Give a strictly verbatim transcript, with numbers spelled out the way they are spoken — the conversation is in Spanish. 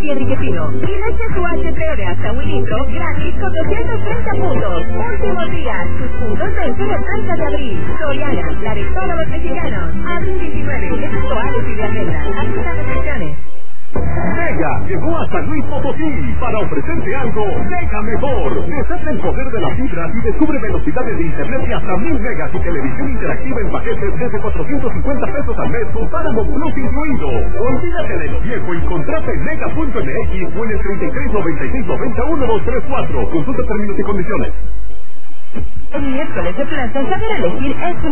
y enriquecido. Y leche su H T O de hasta un litro gratis con doscientos treinta puntos. Últimos días, sus puntos vencen el treinta de abril. Soriana, la de todos los mexicanos. Abril veintinueve, excepto Alex y de Almendra. Aplica restricciones. Mega llegó a San Luis Potosí para ofrecerte algo mega mejor. Desata el poder de las fibras y descubre velocidades de internet de hasta mil megas y televisión interactiva en paquetes desde cuatrocientos cincuenta pesos al mes con Paramount Plus incluido. Olvídate de lo viejo y contrata en mega punto m x o en el treinta y tres noventa y seis noventa uno dos tres cuatro. Consulta términos y condiciones. El miércoles de plaza saber elegir es